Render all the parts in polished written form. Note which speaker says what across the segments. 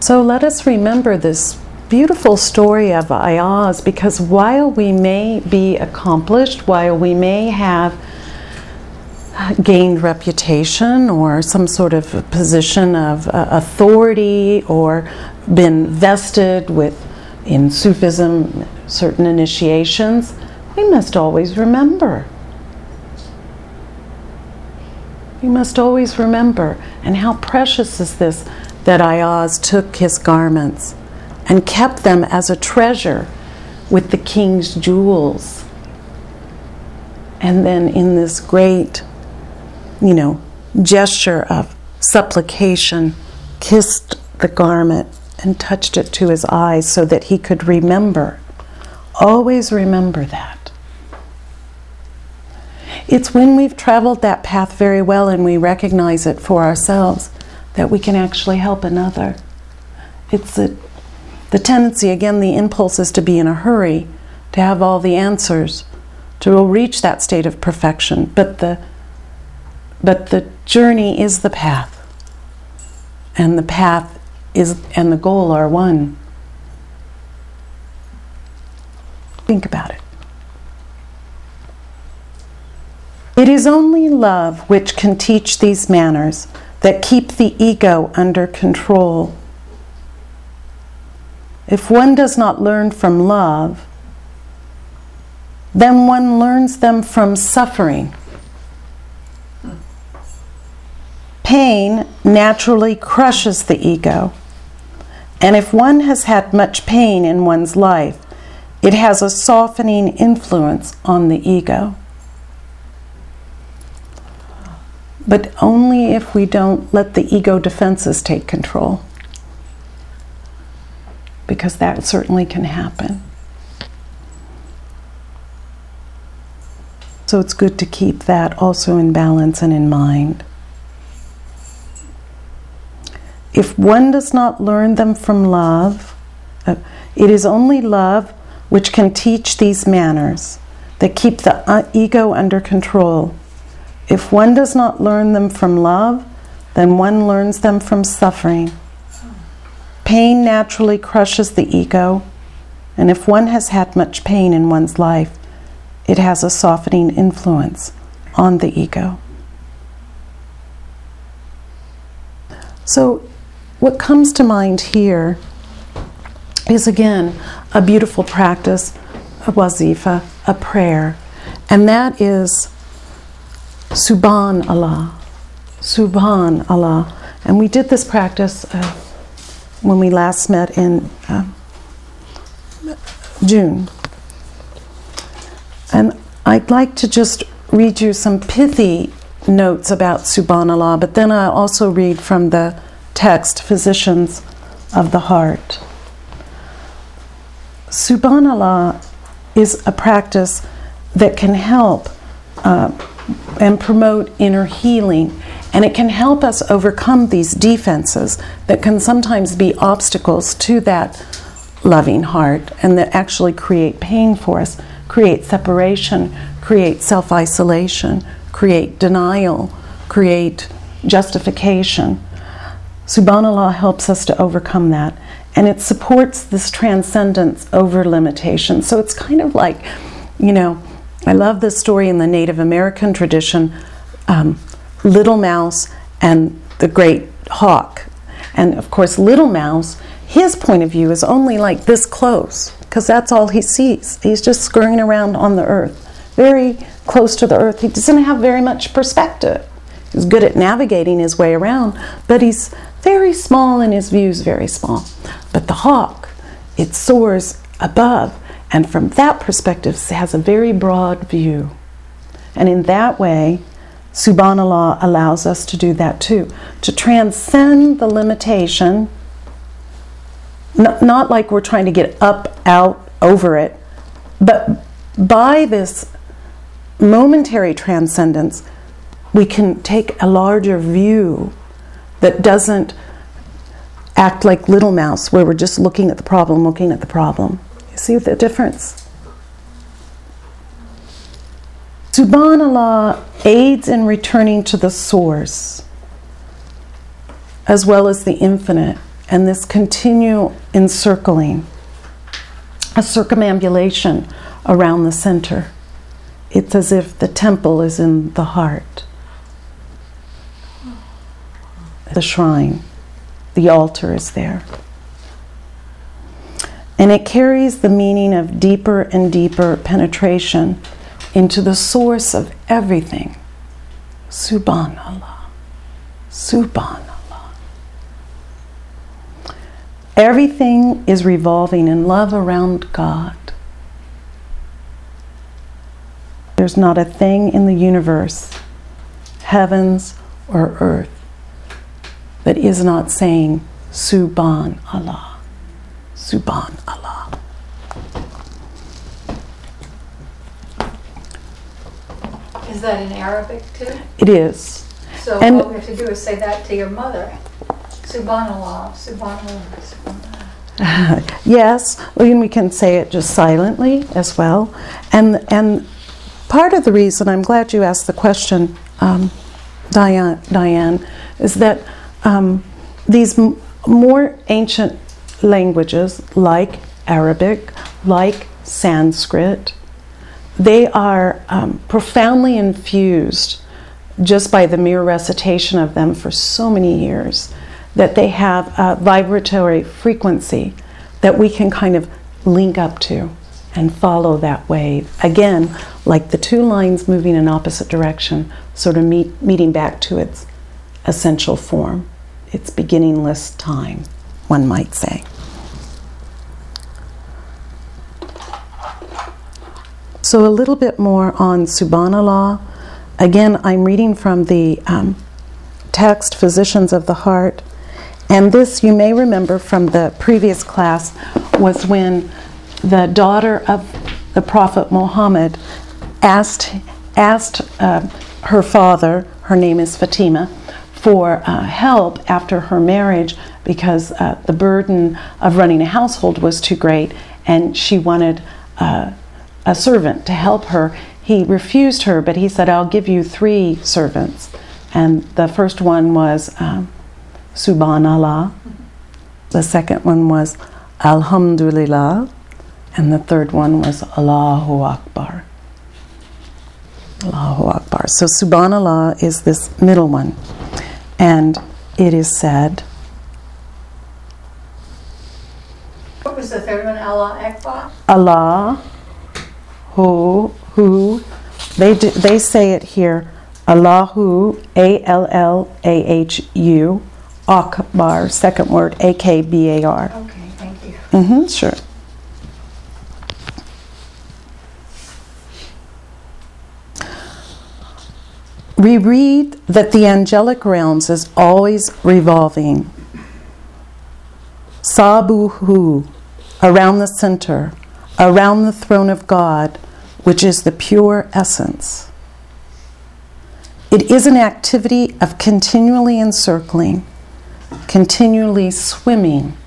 Speaker 1: So let us remember this beautiful story of Ayaz, because while we may be accomplished, while we may have gained reputation or some sort of position of authority or been vested in Sufism certain initiations, we must always remember. We must always remember. And how precious is this, that Ayaz took his garments and kept them as a treasure with the king's jewels. And then in this great, gesture of supplication, kissed the garment and touched it to his eyes so that he could remember. Always remember that. It's when we've traveled that path very well and we recognize it for ourselves that we can actually help another. It's the tendency, again, the impulse is to be in a hurry, to have all the answers, to reach that state of perfection. But the journey is the path. And the path and the goal are one. Think about it. It is only love which can teach these manners that keep the ego under control. If one does not learn from love, then one learns them from suffering. Pain naturally crushes the ego, and if one has had much pain in one's life, it has a softening influence on the ego. But only if we don't let the ego defenses take control, because that certainly can happen. So it's good to keep that also in balance and in mind. If one does not learn them from love, it is only love which can teach these manners that keep the ego under control. If one does not learn them from love, then one learns them from suffering. Pain naturally crushes the ego, and if one has had much pain in one's life, it has a softening influence on the ego. So what comes to mind here is, again, a beautiful practice, a wazifa, a prayer, and that is Subhan Allah, Subhan Allah. And we did this practice when we last met in June. And I'd like to just read you some pithy notes about Subhanallah, but then I'll also read from the text, Physicians of the Heart. Subhanallah is a practice that can help and promote inner healing, and it can help us overcome these defenses that can sometimes be obstacles to that loving heart and that actually create pain for us, create separation, create self-isolation, create denial, create justification. Subhanallah helps us to overcome that, and it supports this transcendence over limitation. So it's kind of like, I love this story in the Native American tradition, Little Mouse and the great hawk. And of course, Little Mouse, his point of view is only like this close, because that's all he sees. He's just scurrying around on the earth, very close to the earth. He doesn't have very much perspective. He's good at navigating his way around, but he's very small and his view's very small. But the hawk, it soars above, and from that perspective has a very broad view. And in that way, Subhanallah allows us to do that too, to transcend the limitation, not like we're trying to get up, out, over it, but by this momentary transcendence, we can take a larger view that doesn't act like Little Mouse, where we're just looking at the problem. You see the difference? Subhanallah aids in returning to the source, as well as the infinite, and this continual encircling, a circumambulation around the center. It's as if the temple is in the heart, the shrine, the altar is there. And it carries the meaning of deeper and deeper penetration into the source of everything. Subhanallah. Subhanallah. Everything is revolving in love around God. There's not a thing in the universe, heavens or earth, that is not saying Subhanallah. Subhanallah.
Speaker 2: Is that in Arabic too?
Speaker 1: It is.
Speaker 2: So
Speaker 1: And-
Speaker 2: what we have to do is say that to your mother. Subhanallah, Subhanallah, Subhanallah.
Speaker 1: Yes, and we can say it just silently as well. And part of the reason, I'm glad you asked the question, Diane, is that these more ancient languages like Arabic, like Sanskrit, they are profoundly infused just by the mere recitation of them for so many years, that they have a vibratory frequency that we can kind of link up to and follow that wave. Again, like the two lines moving in opposite direction, sort of meeting back to its essential form, its beginningless time, one might say. So a little bit more on Subhanallah. Again, I'm reading from the text, Physicians of the Heart. And this, you may remember from the previous class, was when the daughter of the Prophet Muhammad asked her father, her name is Fatima, for help after her marriage because the burden of running a household was too great, and she wanted a servant to help her. He refused her, but he said, I'll give you 3 servants. And the first one was Subhanallah. The second one was Alhamdulillah. And the third one was Allahu Akbar. Allahu Akbar. So Subhanallah is this middle one. And it is said,
Speaker 2: What was the third one? Allah Akbar?
Speaker 1: Allah, who, they say it here, Allahu, Allahu, Akbar, second word, Akbar.
Speaker 2: Okay, thank you.
Speaker 1: Sure. We read that the angelic realms is always revolving. Sabuhu, around the center, around the throne of God, which is the pure essence. It is an activity of continually encircling, continually swimming.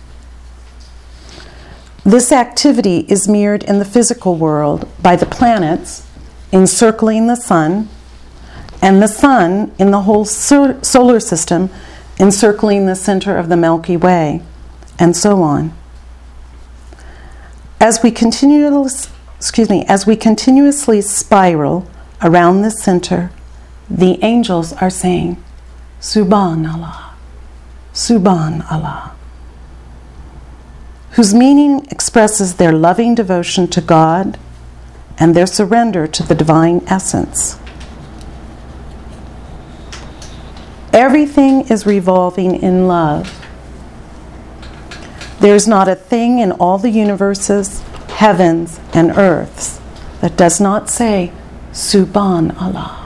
Speaker 1: This activity is mirrored in the physical world by the planets encircling the sun, and the sun in the whole solar system encircling the center of the Milky Way, and so on. As we continuously spiral around the center, the angels are saying, Subhanallah, Subhanallah, whose meaning expresses their loving devotion to God and their surrender to the divine essence. Everything is revolving in love. There is not a thing in all the universes, heavens, and earths that does not say, Subhanallah.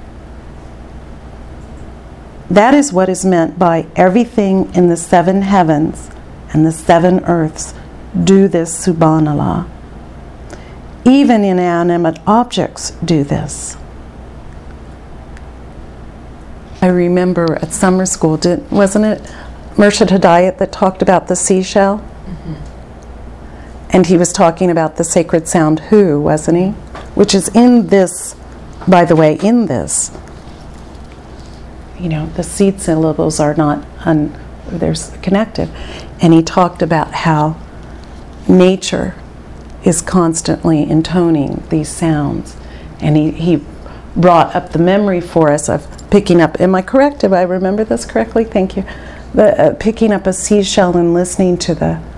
Speaker 1: That is what is meant by everything in the 7 heavens and the 7 earths do this Subhanallah. Even inanimate objects do this. I remember at summer school, wasn't it Murshid Hidayat that talked about the seashell? Mm-hmm. And he was talking about the sacred sound hu, wasn't he? Which is in this, by the way, in this. You know, the seed syllables are not they're connected. And he talked about how nature is constantly intoning these sounds. And he brought up the memory for us of picking up, am I correct? If I remember this correctly? Thank you. Picking up a seashell and listening to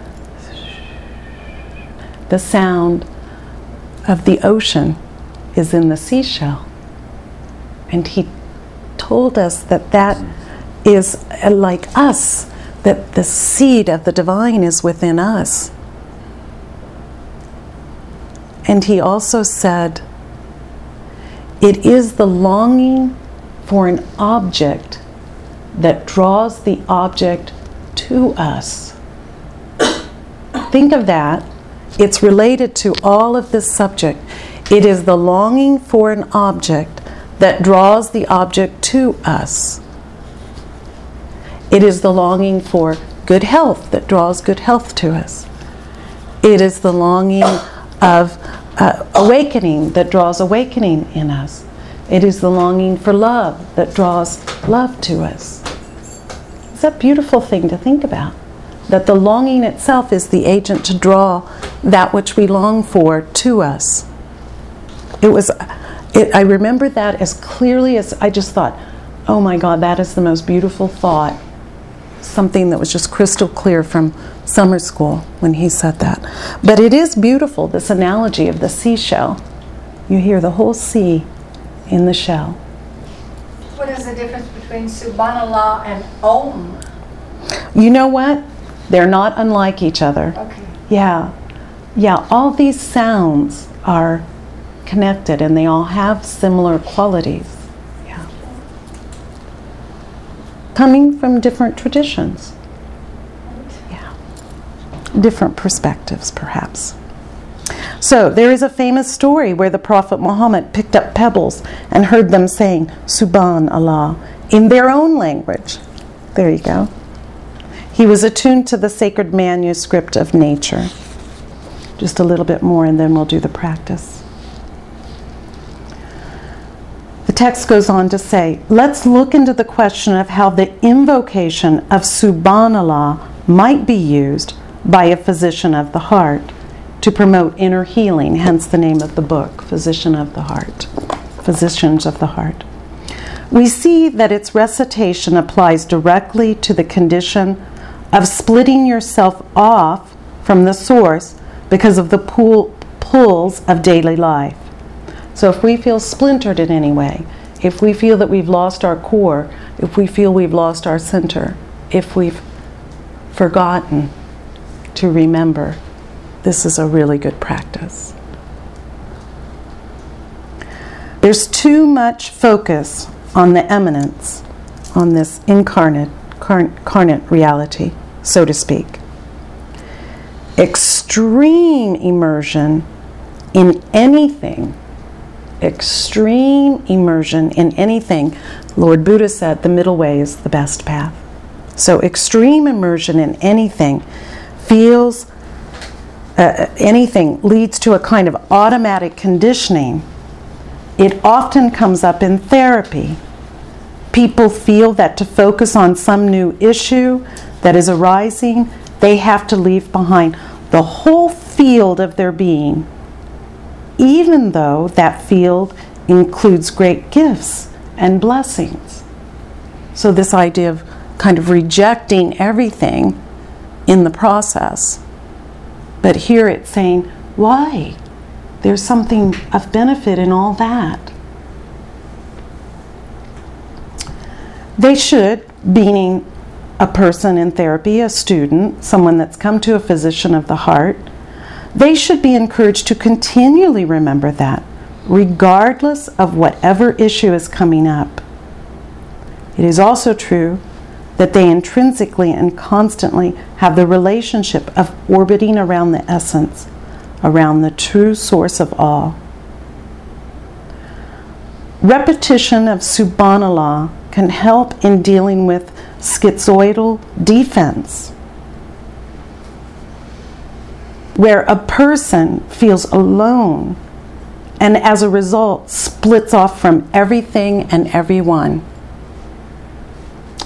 Speaker 1: the sound of the ocean is in the seashell. And he told us that that is like us, that the seed of the divine is within us. And he also said, it is the longing for an object that draws the object to us. Think of that. It's related to all of this subject. It is the longing for an object that draws the object to us. It is the longing for good health that draws good health to us. It is the longing of awakening that draws awakening in us. It is the longing for love that draws love to us. It's a beautiful thing to think about, that the longing itself is the agent to draw that which we long for to us. I remember that as clearly as I just thought, oh my God, that is the most beautiful thought. Something that was just crystal clear from summer school when he said that. But it is beautiful, this analogy of the seashell. You hear the whole sea in the shell.
Speaker 2: What is the difference between Subhanallah and Om?
Speaker 1: You know what? They're not unlike each other.
Speaker 2: Okay.
Speaker 1: Yeah, all these sounds are connected and they all have similar qualities. Yeah. Coming from different traditions. Yeah. Different perspectives, perhaps. So, there is a famous story where the Prophet Muhammad picked up pebbles and heard them saying, Subhanallah, in their own language. There you go. He was attuned to the sacred manuscript of nature. Just a little bit more and then we'll do the practice. The text goes on to say, let's look into the question of how the invocation of Subhanallah might be used by a physician of the heart to promote inner healing, hence the name of the book, Physicians of the Heart. We see that its recitation applies directly to the condition of splitting yourself off from the source because of the pulls of daily life. So if we feel splintered in any way, if we feel that we've lost our core, if we feel we've lost our center, if we've forgotten to remember, this is a really good practice. There's too much focus on the eminence, on this incarnate reality, so to speak. Extreme immersion in anything, Lord Buddha said the middle way is the best path. So extreme immersion in anything leads to a kind of automatic conditioning. It often comes up in therapy. People feel that to focus on some new issue that is arising, they have to leave behind the whole field of their being, even though that field includes great gifts and blessings. So this idea of kind of rejecting everything in the process. But here it's saying, why? There's something of benefit in all that. They should, meaning a person in therapy, a student, someone that's come to a physician of the heart, they should be encouraged to continually remember that, regardless of whatever issue is coming up. It is also true that they intrinsically and constantly have the relationship of orbiting around the essence, around the true source of all. Repetition of Subhanallah can help in dealing with schizoidal defense, where a person feels alone and as a result splits off from everything and everyone.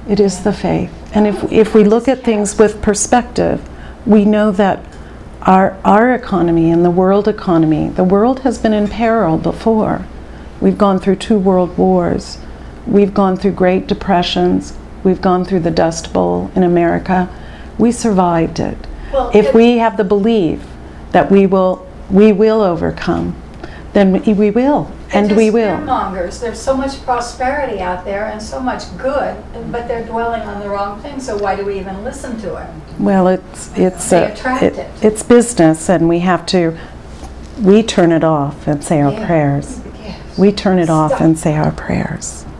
Speaker 1: It is the faith. And if we look at things with perspective, we know that our economy and the world has been in peril before. We've gone through 2 world wars. We've gone through great depressions. We've gone through the Dust Bowl in America. We survived it.
Speaker 2: Well,
Speaker 1: If we have the belief that we will overcome, then we will, and we will.
Speaker 2: Fearmongers. There's so much prosperity out there and so much good, but they're dwelling on the wrong thing. So why do we even listen to it?
Speaker 1: Well, it's
Speaker 2: They attract it.
Speaker 1: it's business, and we turn it off and say our
Speaker 2: Yeah.
Speaker 1: prayers.
Speaker 2: Yes.
Speaker 1: We turn it off
Speaker 2: Stop.
Speaker 1: and say our prayers.